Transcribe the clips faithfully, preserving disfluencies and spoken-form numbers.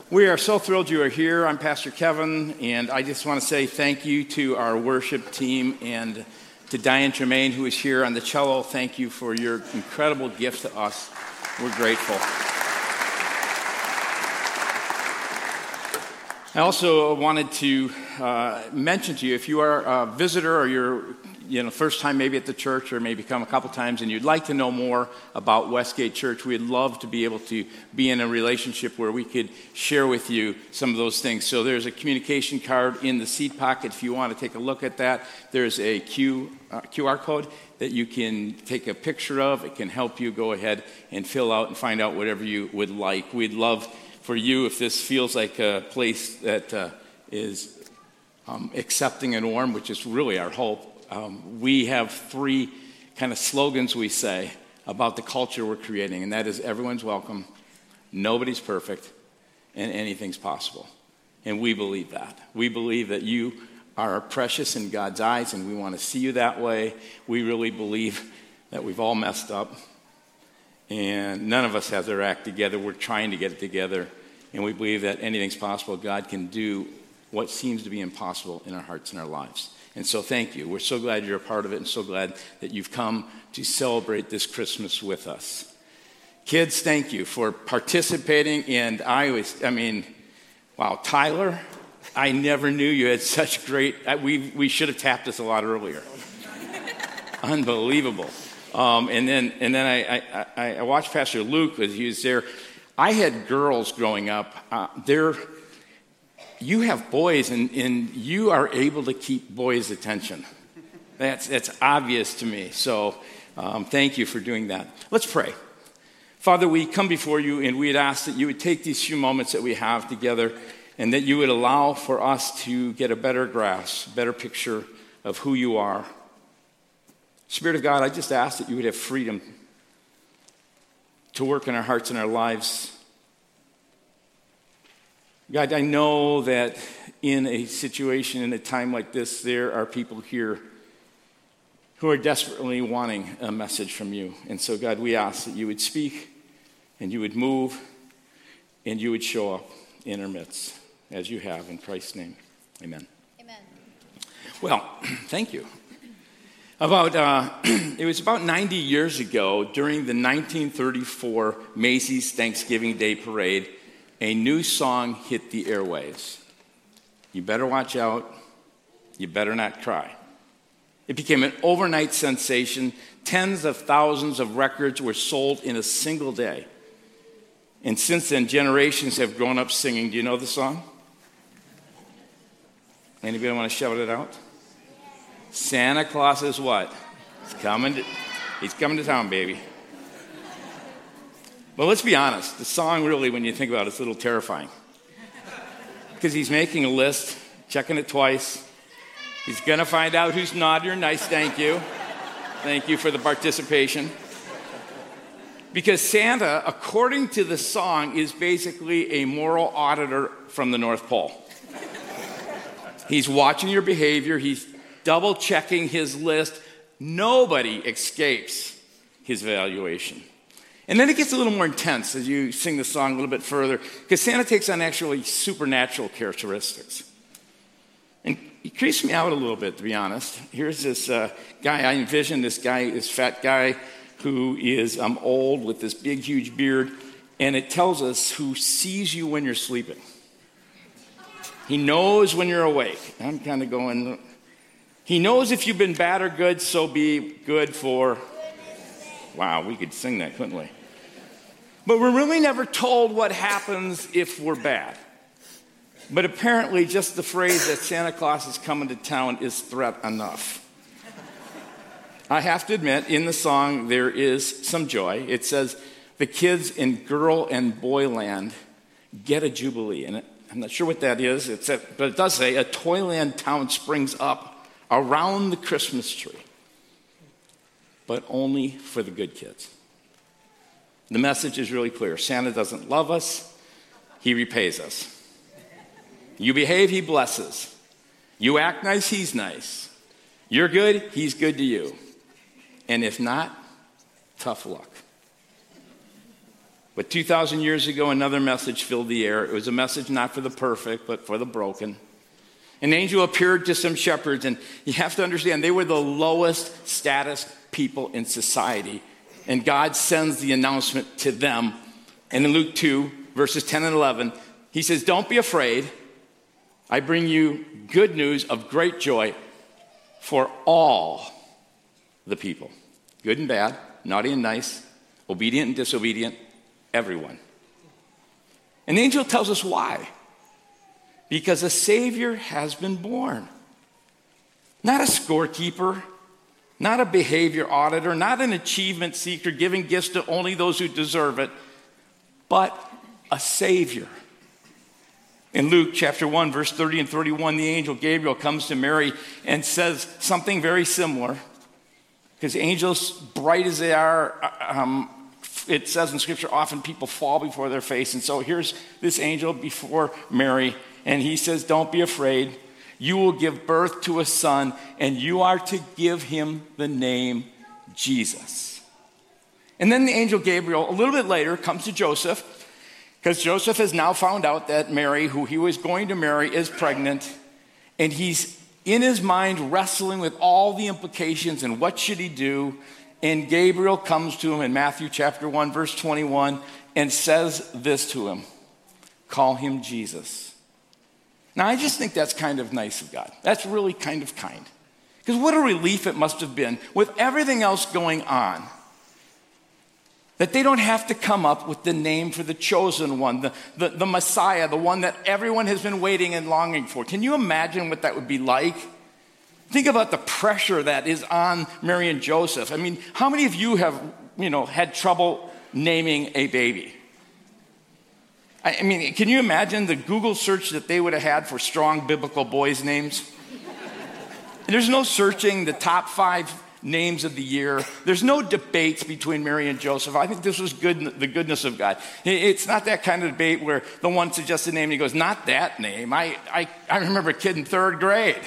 We are so thrilled you are here. I'm Pastor Kevin, and I just want to say thank you to our worship team and to Diane Tremaine, who is here on the cello. Thank you for your incredible gift to us. We're grateful. I also wanted to uh, mention to you, if you are a visitor or you're you know, first time maybe at the church or maybe come a couple times and you'd like to know more about Westgate Church, we'd love to be able to be in a relationship where we could share with you some of those things. So there's a communication card in the seat pocket if you want to take a look at that. There's a Q, uh, Q R code that you can take a picture of. It can help you go ahead and fill out and find out whatever you would like. We'd love for you, if this feels like a place that uh, is um, accepting and warm, which is really our hope. Um, we have three kind of slogans we say about the culture we're creating, and that is everyone's welcome, nobody's perfect, and anything's possible. And we believe that. We believe that you are precious in God's eyes, and we want to see you that way. We really believe that we've all messed up, and none of us has our act together. We're trying to get it together, and we believe that anything's possible. God can do what seems to be impossible in our hearts and our lives. And so thank you. We're so glad you're a part of it and so glad that you've come to celebrate this Christmas with us. Kids, thank you for participating. And I was, I mean, wow, Tyler, I never knew you had such great, we we should have tapped this a lot earlier. Unbelievable. Um, and then and then I, I, I watched Pastor Luke as he was there. I had girls growing up. Uh, they're You have boys, and, and you are able to keep boys' attention. That's, that's obvious to me. So um, thank you for doing that. Let's pray. Father, we come before you, and we'd ask that you would take these few moments that we have together, and that you would allow for us to get a better grasp, a better picture of who you are. Spirit of God, I just ask that you would have freedom to work in our hearts and our lives. God, I know that in a situation, in a time like this, there are people here who are desperately wanting a message from you. And so, God, we ask that you would speak and you would move and you would show up in our midst, as you have in Christ's name. Amen. Amen. Well, thank you. About uh, it was about ninety years ago, during the nineteen thirty-four Macy's Thanksgiving Day Parade, a new song hit the airwaves. You better watch out. You better not cry. It became an overnight sensation. Tens of thousands of records were sold in a single day. And since then, generations have grown up singing. Do you know the song? Anybody want to shout it out? Santa Claus is what? He's coming to, he's coming to town, baby. Well, let's be honest. The song really, when you think about it, is a little terrifying. Because he's making a list, checking it twice. He's going to find out who's naughty or nice. Thank you. Thank you for the participation. Because Santa, according to the song, is basically a moral auditor from the North Pole. He's watching your behavior. He's double-checking his list. Nobody escapes his evaluation. And then it gets a little more intense as you sing the song a little bit further, because Santa takes on actually supernatural characteristics. And he creeps me out a little bit, to be honest. Here's this uh, guy, I envision this guy, this fat guy who is um, old with this big, huge beard, and it tells us who sees you when you're sleeping. He knows when you're awake. I'm kind of going, he knows if you've been bad or good, so be good for, wow, we could sing that, couldn't we? But we're really never told what happens if we're bad. But apparently just the phrase that Santa Claus is coming to town is threat enough. I have to admit, in the song there is some joy. It says, the kids in girl and boy land get a jubilee. And I'm not sure what that is, it's a, but it does say, a Toyland town springs up around the Christmas tree. But only for the good kids. The message is really clear. Santa doesn't love us, he repays us. You behave, he blesses. You act nice, he's nice. You're good, he's good to you. And if not, tough luck. But two thousand years ago, another message filled the air. It was a message not for the perfect, but for the broken. An angel appeared to some shepherds, and you have to understand, they were the lowest status people in society. And God sends the announcement to them. And in Luke two, verses ten and eleven, he says, don't be afraid. I bring you good news of great joy for all the people. Good and bad, naughty and nice, obedient and disobedient, everyone. And the angel tells us why. Because a Savior has been born. Not a scorekeeper, not a behavior auditor, not an achievement seeker giving gifts to only those who deserve it, but a Savior. In Luke chapter one, verse thirty and thirty-one, the angel Gabriel comes to Mary and says something very similar. Because angels, bright as they are, um, it says in Scripture, often people fall before their face. And so here's this angel before Mary, and he says, don't be afraid. You will give birth to a son, and you are to give him the name Jesus. And then the angel Gabriel, a little bit later, comes to Joseph, because Joseph has now found out that Mary, who he was going to marry, is pregnant, and he's in his mind wrestling with all the implications and what should he do. And Gabriel comes to him in Matthew chapter one, verse twenty-one, and says this to him, call him Jesus. Now, I just think that's kind of nice of God. That's really kind of kind. Because what a relief it must have been with everything else going on, that they don't have to come up with the name for the chosen one, the, the, the Messiah, the one that everyone has been waiting and longing for. Can you imagine what that would be like? Think about the pressure that is on Mary and Joseph. I mean, how many of you have, you know, had trouble naming a baby? I mean, can you imagine the Google search that they would have had for strong biblical boys' names? And there's no searching the top five names of the year. There's no debates between Mary and Joseph. I think this was good, the goodness of God. It's not that kind of debate where the one suggests a name and he goes, not that name. I, I, I remember a kid in third grade.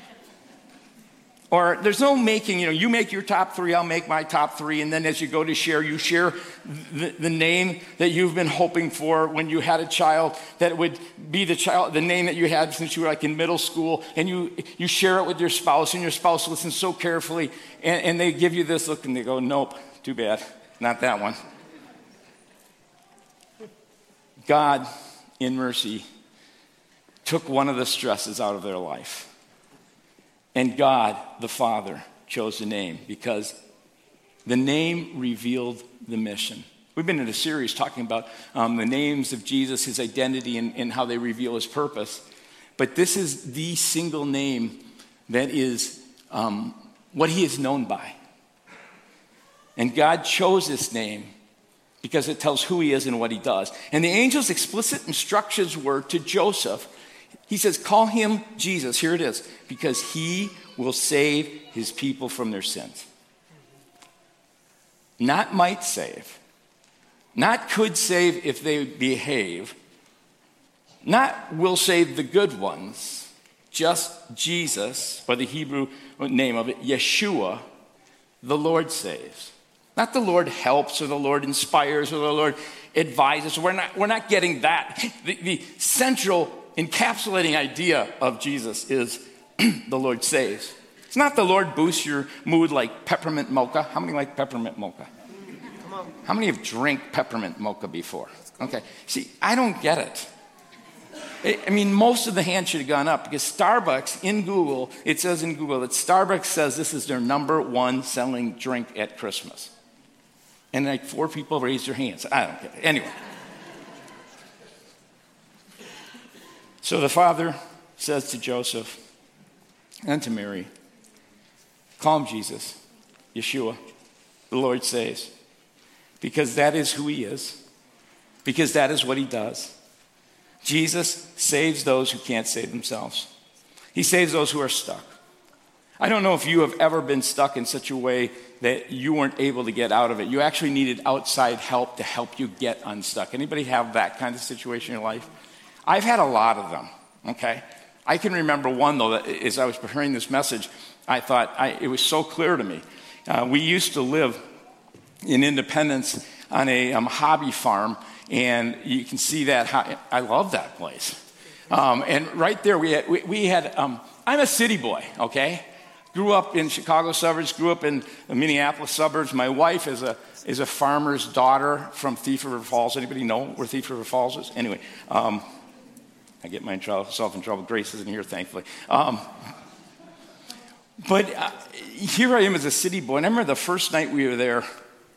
Or there's no making, you know, you make your top three, I'll make my top three, and then as you go to share, you share the, the name that you've been hoping for when you had a child, that would be the child, the name that you had since you were like in middle school, and you, you share it with your spouse, and your spouse listens so carefully, and, and they give you this look, and they go, nope, too bad, not that one. God, in mercy, took one of the stresses out of their life. And God, the Father, chose the name because the name revealed the mission. We've been in a series talking about um, the names of Jesus, his identity, and, and how they reveal his purpose. But this is the single name that is um, what he is known by. And God chose this name because it tells who he is and what he does. And the angel's explicit instructions were to Joseph. He says, call him Jesus. Here it is. Because he will save his people from their sins. Not might save. Not could save if they behave. Not will save the good ones. Just Jesus, or the Hebrew name of it, Yeshua, the Lord saves. Not the Lord helps or the Lord inspires or the Lord advises. We're not, we're not getting that. The, the central encapsulating idea of Jesus is the Lord saves. It's not the Lord boosts your mood like peppermint mocha. How many like peppermint mocha? Come on. How many have drank peppermint mocha before? Okay. See, I don't get it. I mean, most of the hands should have gone up because Starbucks in Google, it says in Google that Starbucks says this is their number one selling drink at Christmas. And like four people raised their hands. I don't get it. Anyway. So the father says to Joseph and to Mary, call him Jesus, Yeshua, the Lord saves. Because that is who he is. Because that is what he does. Jesus saves those who can't save themselves. He saves those who are stuck. I don't know if you have ever been stuck in such a way that you weren't able to get out of it. You actually needed outside help to help you get unstuck. Anybody have that kind of situation in your life? I've had a lot of them, okay? I can remember one, though, that as I was preparing this message, I thought I, it was so clear to me. Uh, we used to live in Independence on a um, hobby farm, and you can see that. Ho- I love that place. Um, and right there, we had, we, we had um, I'm a city boy, okay? Grew up in Chicago suburbs, grew up in the Minneapolis suburbs. My wife is a is a farmer's daughter from Thief River Falls. Anybody know where Thief River Falls is? Anyway, um, I get myself in trouble. Grace isn't here, thankfully. Um, but uh, here I am as a city boy. And I remember the first night we were there,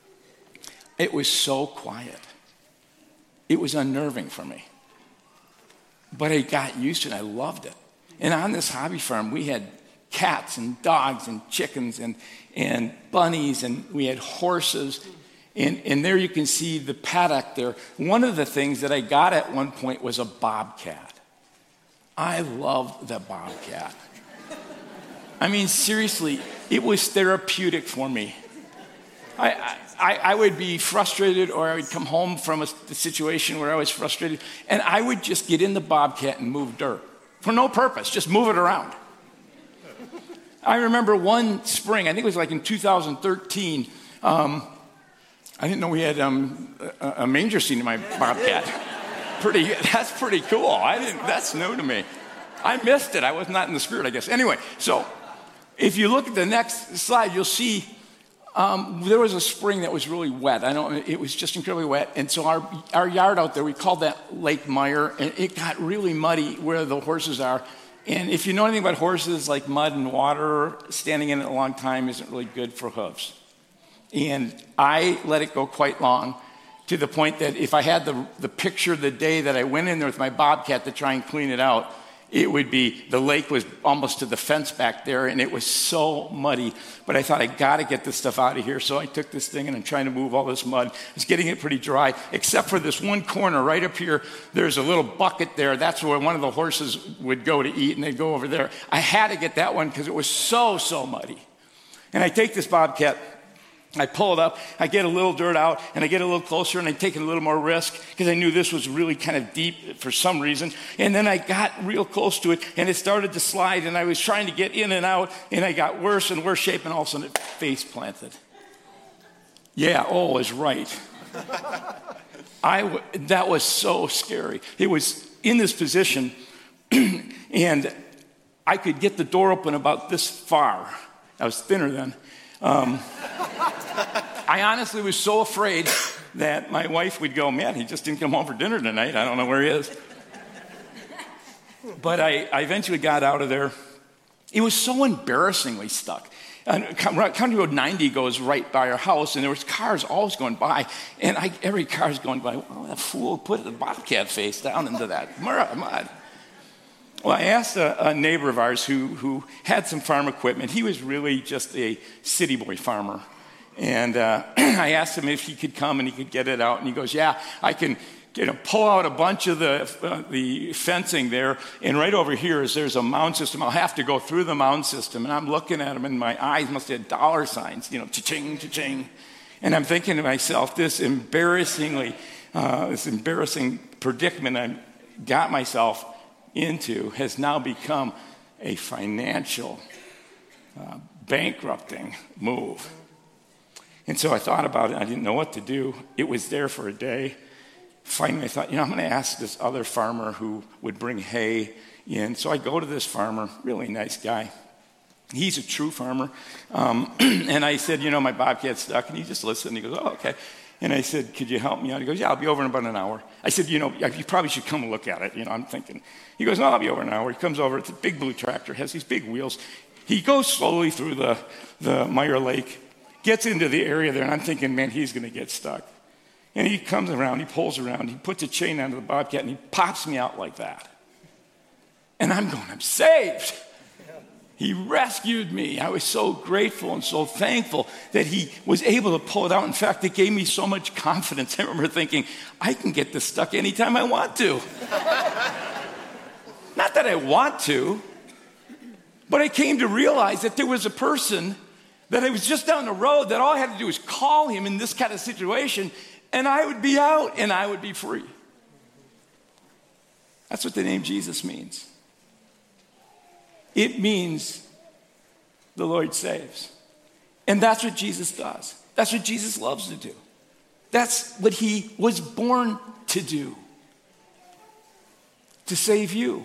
it was so quiet. It was unnerving for me. But I got used to it. I loved it. And on this hobby farm, we had cats and dogs and chickens and, and bunnies, and we had horses. And, and there you can see the paddock there. One of the things that I got at one point was a bobcat. I loved the bobcat. I mean, seriously, it was therapeutic for me. I, I, I would be frustrated, or I would come home from a, a situation where I was frustrated, and I would just get in the bobcat and move dirt for no purpose, just move it around. I remember one spring, I think it was like in two thousand thirteen, um, I didn't know we had um, a, a manger scene in my bobcat. Pretty, that's pretty cool. I didn't, that's new to me. I missed it. I was not in the spirit, I guess. Anyway, so if you look at the next slide, you'll see um, there was a spring that was really wet. I don't, it was just incredibly wet. And so our, our yard out there, we called that Lake Meyer, and it got really muddy where the horses are. And if you know anything about horses, like mud and water, standing in it a long time isn't really good for hooves. And I let it go quite long, to the point that if I had the, the picture the day that I went in there with my bobcat to try and clean it out, it would be, the lake was almost to the fence back there, and it was so muddy. But I thought, I got to get this stuff out of here. So I took this thing, and I'm trying to move all this mud. I was getting it pretty dry, except for this one corner right up here. There's a little bucket there. That's where one of the horses would go to eat, and they'd go over there. I had to get that one because it was so, so muddy. And I take this bobcat, I pull it up, I get a little dirt out, and I get a little closer, and I take a little more risk because I knew this was really kind of deep for some reason. And then I got real close to it, and it started to slide, and I was trying to get in and out, and I got worse and worse shape, and all of a sudden it face planted. Yeah, oh, is right. I w- that was so scary. It was in this position, and I could get the door open about this far. I was thinner then. Um, I honestly was so afraid that my wife would go, man, he just didn't come home for dinner tonight. I don't know where he is. But I, I eventually got out of there. It was so embarrassingly stuck. And County Road ninety goes right by our house, and there was cars always going by. And I, every car's going by, well, that fool put the bobcat face down into that mud. Well, I asked a, a neighbor of ours who, who had some farm equipment. He was really just a city boy farmer. And uh, I asked him if he could come and he could get it out. And he goes, yeah, I can you know, pull out a bunch of the, uh, the fencing there. And right over here is there's a mound system. I'll have to go through the mound system. And I'm looking at him, and my eyes must have dollar signs, you know, cha-ching, cha-ching. And I'm thinking to myself, this embarrassingly, uh, this embarrassing predicament I got myself into has now become a financial uh, bankrupting move. And so I thought about it. I didn't know what to do. It was there for a day. Finally, I thought, you know, I'm going to ask this other farmer who would bring hay in. So I go to this farmer, really nice guy. He's a true farmer. Um, and I said, you know, my bobcat's stuck. And he just listened. He goes, oh, okay. And I said, could you help me out? He goes, yeah, I'll be over in about an hour. I said, you know, you probably should come and look at it. You know, I'm thinking. He goes, no, I'll be over in an hour. He comes over. It's a big blue tractor. Has these big wheels. He goes slowly through the, the Meyer Lake, gets into the area there, and I'm thinking, man, he's going to get stuck. And he comes around, he pulls around, he puts a chain onto the bobcat, and he pops me out like that. And I'm going, I'm saved. He rescued me. I was so grateful and so thankful that he was able to pull it out. In fact, it gave me so much confidence. I remember thinking, I can get this stuck anytime I want to. Not that I want to, but I came to realize that there was a person that I was just down the road that all I had to do was call him in this kind of situation, and I would be out and I would be free. That's what the name Jesus means. It means the Lord saves. And that's what Jesus does. That's what Jesus loves to do. That's what he was born to do, to save you.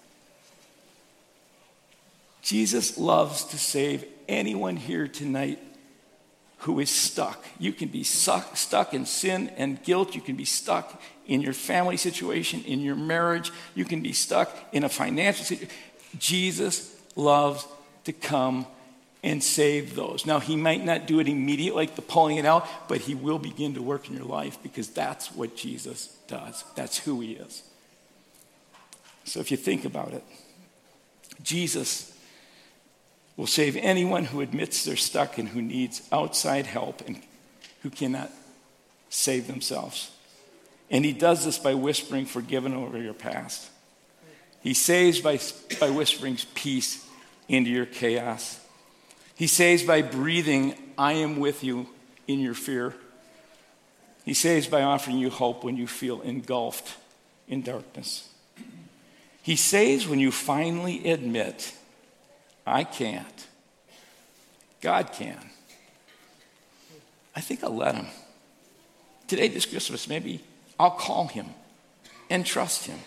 Jesus loves to save anyone here tonight who is stuck. You can be stuck, stuck in sin and guilt. You can be stuck in your family situation, in your marriage. You can be stuck in a financial situation. Jesus loves to come and save those. Now, he might not do it immediately, like the pulling it out, but he will begin to work in your life because that's what Jesus does. That's who he is. So if you think about it, Jesus will save anyone who admits they're stuck and who needs outside help and who cannot save themselves. And he does this by whispering forgiven over your past. He saves by, by whispering peace into your chaos. He saves by breathing, I am with you in your fear. He saves by offering you hope when you feel engulfed in darkness. He saves when you finally admit, I can't. God can. I think I'll let him. Today, this Christmas, maybe I'll call him and trust him.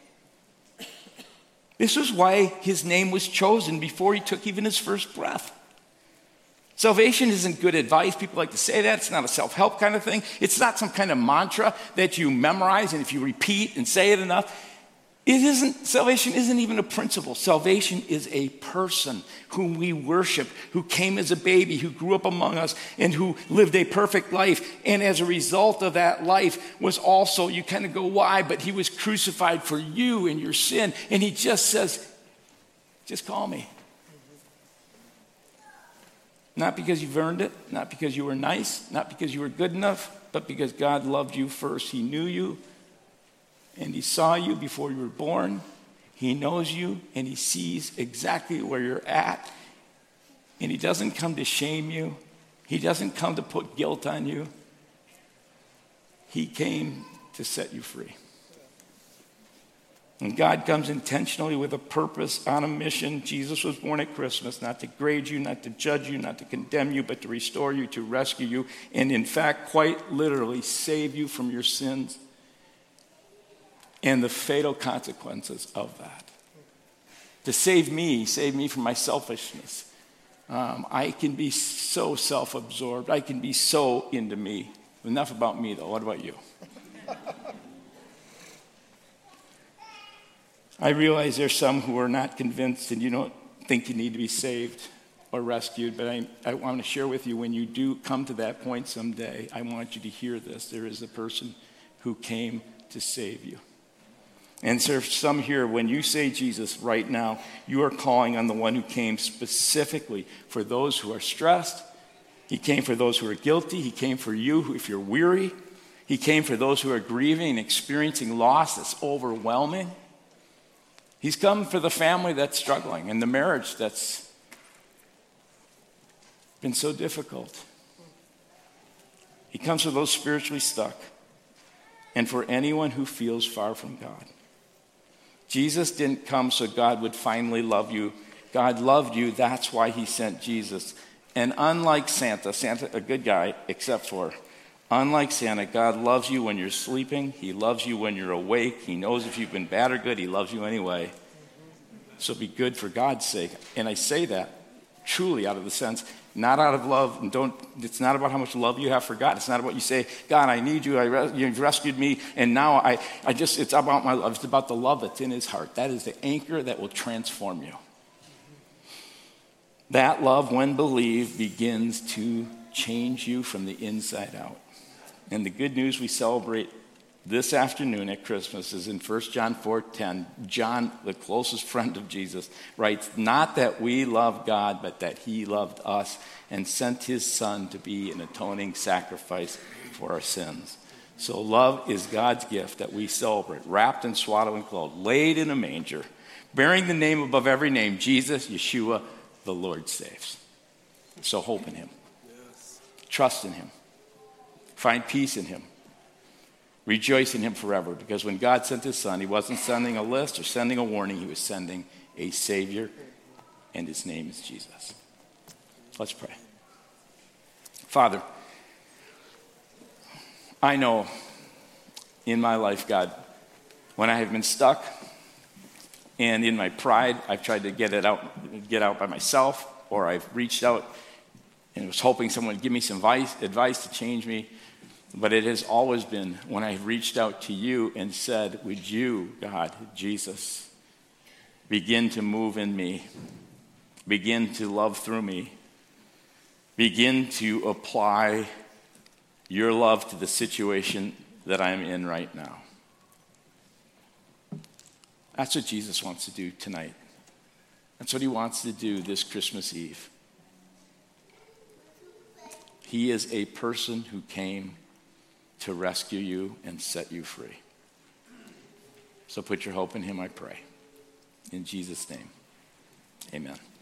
This is why his name was chosen before he took even his first breath. Salvation isn't good advice. People like to say that. It's not a self-help kind of thing. It's not some kind of mantra that you memorize, and if you repeat and say it enough, it isn't, salvation isn't even a principle. Salvation is a person whom we worship, who came as a baby, who grew up among us, and who lived a perfect life. And as a result of that life was also, you kind of go, why? But he was crucified for you and your sin. And he just says, just call me. Not because you've earned it, not because you were nice, not because you were good enough, but because God loved you first. He knew you. And he saw you before you were born. He knows you, and he sees exactly where you're at. And he doesn't come to shame you. He doesn't come to put guilt on you. He came to set you free. And God comes intentionally with a purpose, on a mission. Jesus was born at Christmas, not to grade you, not to judge you, not to condemn you, but to restore you, to rescue you, and in fact, quite literally, save you from your sins and the fatal consequences of that. To save me, save me from my selfishness. Um, I can be so self-absorbed. I can be so into me. Enough about me, though. What about you? I realize there's some who are not convinced and you don't think you need to be saved or rescued, but I, I want to share with you, when you do come to that point someday, I want you to hear this. There is a person who came to save you. And so some here, when you say Jesus right now, you are calling on the one who came specifically for those who are stressed. He came for those who are guilty. He came for you if you're weary. He came for those who are grieving and experiencing loss that's overwhelming. He's come for the family that's struggling and the marriage that's been so difficult. He comes for those spiritually stuck and for anyone who feels far from God. Jesus didn't come so God would finally love you. God loved you. That's why he sent Jesus. And unlike Santa, Santa, a good guy, except for, unlike Santa, God loves you when you're sleeping. He loves you when you're awake. He knows if you've been bad or good. He loves you anyway. So be good for God's sake. And I say that truly out of the sense, not out of love, and don't, it's not about how much love you have for God. It's not about you say, God, I need you, I res- you've rescued me, and now I, I just, it's about my love. It's about the love that's in his heart. That is the anchor that will transform you. That love, when believed, begins to change you from the inside out. And the good news we celebrate this afternoon at Christmas is in First John four ten. John, the closest friend of Jesus, writes, not that we love God, but that he loved us and sent his son to be an atoning sacrifice for our sins. So love is God's gift that we celebrate, wrapped in swaddling clothes, laid in a manger, bearing the name above every name, Jesus, Yeshua, the Lord saves. So hope in him. Yes. Trust in him. Find peace in him. Rejoice in him forever, because when God sent his son, he wasn't sending a list or sending a warning. He was sending a Savior, and his name is Jesus. Let's pray. Father, I know in my life, God, when I have been stuck and in my pride, I've tried to get it out, get out by myself, or I've reached out and was hoping someone would give me some advice, advice to change me. But it has always been when I've reached out to you and said, would you, God, Jesus, begin to move in me, begin to love through me, begin to apply your love to the situation that I'm in right now. That's what Jesus wants to do tonight. That's what he wants to do this Christmas Eve. He is a person who came to rescue you and set you free. So put your hope in him, I pray. In Jesus' name, amen.